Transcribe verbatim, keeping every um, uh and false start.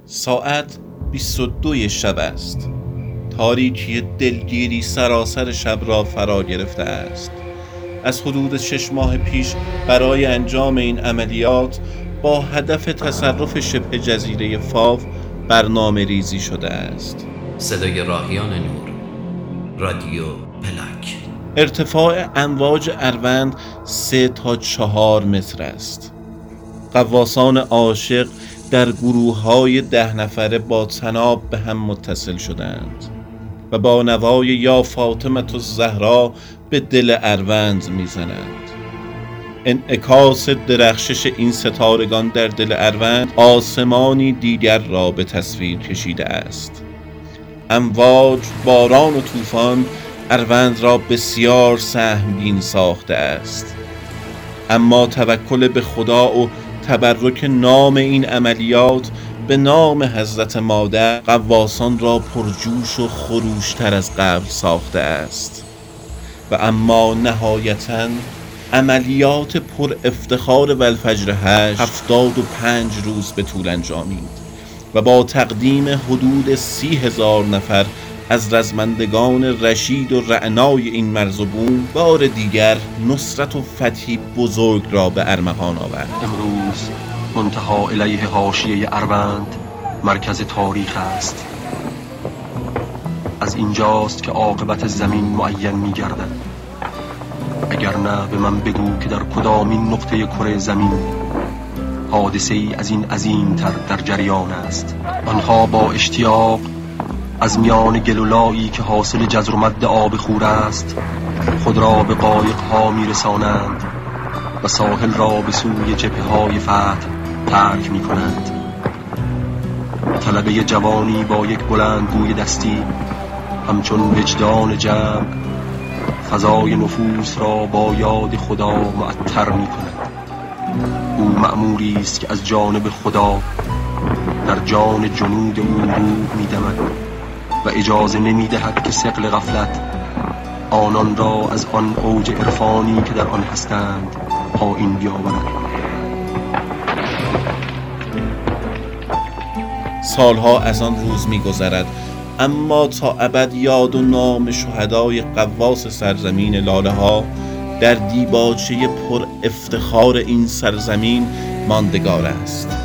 ساعت بیست و دو شب است. تاریکی دلگیری سراسر شب را فرا گرفته است. از حدود شش ماه پیش برای انجام این عملیات با هدف تصرف شبه جزیره فاو برنامه ریزی شده است. صدای راهیان نور، رادیو پلاک. ارتفاع امواج اروند سه تا چهار متر است. غواصان عاشق در گروه‌های ده نفره با طناب به هم متصل شدند و با نوای یا فاطمه الزهرا به دل اروند میزنند. انعکاس درخشش این ستارگان در دل اروند آسمانی دیگر را به تصویر کشیده است. امواج، باران و طوفان اروند را بسیار سهمگین ساخته است، اما توکل به خدا و تبرک نام این عملیات به نام حضرت مادر غواصان را پرجوش و خروشتر از قبل ساخته است. و اما نهایتاً عملیات پر افتخار والفجر هشت هفتاد و پنج روز به طول انجامید و با تقدیم حدود سی هزار نفر از رزمندگان رشید و رعنای این مرز و بوم بار دیگر نصرت و فتحی بزرگ را به ارمغان آورد. امروز منتها الیه حاشیه اروند مرکز تاریخ است. از اینجاست که عاقبت زمین معین می گردد. اگر نه به من بگو که در کدامین نقطه کره زمین حادثه ای از این عظیم تر در جریان است. آنها با اشتیاق از میان گلولایی که حاصل جزر و مد آب خور است خود را به قایق ها می رسانند و ساحل را به سوی جبهه های فتح ترک می کنند. طلبه جوانی با یک بلندگوی دستی همچون وجدان جمع فضای نفوس را با یاد خدا معطر می کند. او مأموری است که از جانب خدا در جان جنود او روح می دمد و اجازه نمی دهد که ثقل غفلت آنان را از آن اوج عرفانی که در آن هستند پایین بیاورد. سالها از آن روز می گذرد، اما تا ابد یاد و نام شهدای غواص سرزمین لاله ها در دیباچه پر افتخار این سرزمین ماندگار است.